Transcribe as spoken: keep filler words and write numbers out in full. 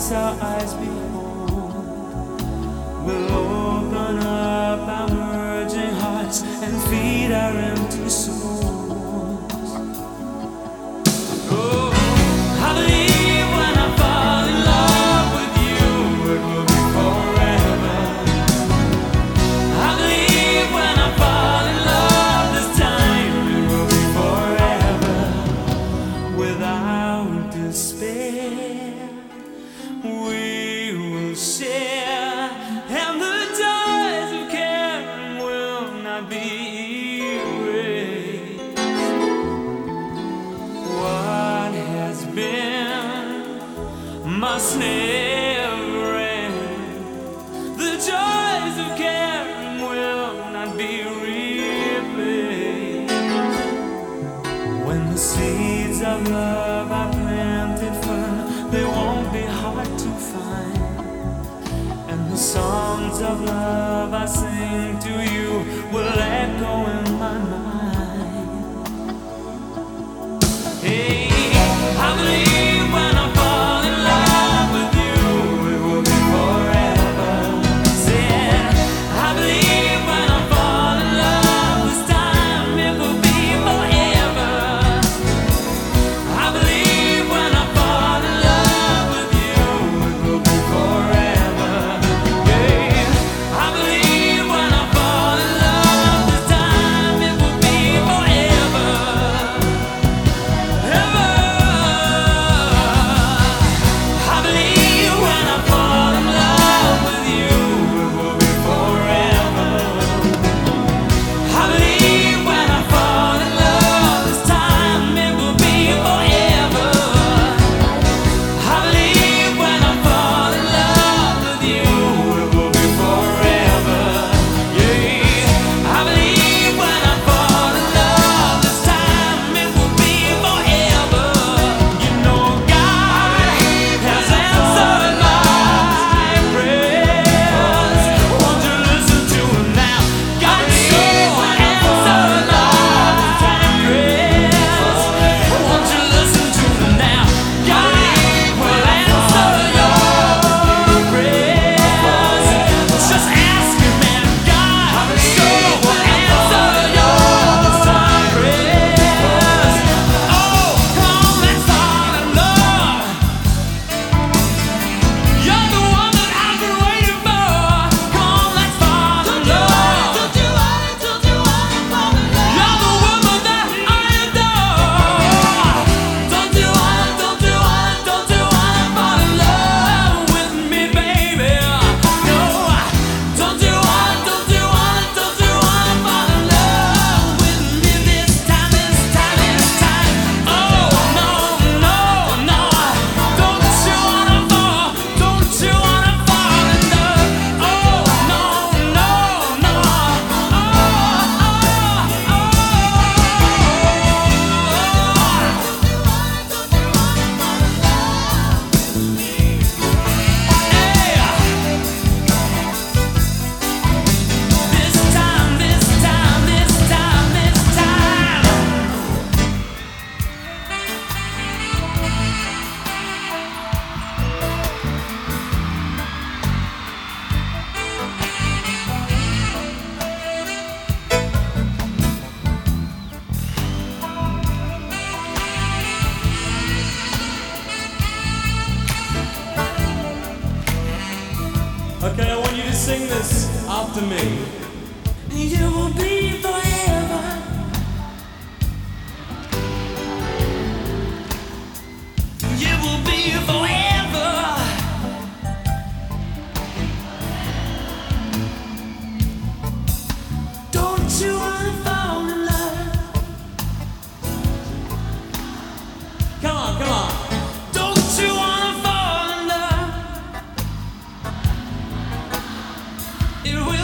once our eyes behold, we'll open up our merging hearts and feed our empty souls. Oh, I believe when I fall in love with you, it will be forever. I believe when I fall in love this time, it will be forever. Without despair, we will share, and the joys of caring will not be erased. What has been must never end. The joys of caring will not be replaced. When the seeds of love are planted firm, they won't be hard to find. And the songs of love I sing to you will echo in my mind. Hey, I believe when I fall in love with you, it will be forever. Said, I believe when I fall in love this time, it will be forever. I believe when I fall in love with you, it will be forever. Yeah, I believe when I fall in love this time, it will be forever. Ever. I believe when I fall in love with you, it will be forever. I believe when I fall in love this time, it will be forever. I believe when I fall in love with you, it will be forever. Yeah, I believe when I fall in love this time, it will be forever. You know God has answered my prayers. Won't you listen to Him now? God sure answered my prayers. Won't you listen to Him now? God will answer your prayers. Just ask Him, man. God sure will answer your prayers. Oh, come on, let's fall in love. You're the one that I've been waiting for. Come on, let's fall in love. Don't you wanna, don't you wanna fall in love? You're the woman that I adore. Don't you wanna, don't you wanna, don't you wanna fall in love with me, baby? No. Don't you wanna, don't you wanna, don't you wanna fall in love with me this time, this time, this time? Oh, no, no, no. Don't you wanna fall, don't you wanna fall in love? Oh, no, no, no. Oh, oh, This time, this time, this time, this time. Okay, I want you to sing this after me. You will be forever. You will be forever. Don't you wanna fall in love? Come on, come on. Don't you wanna fall in love? It will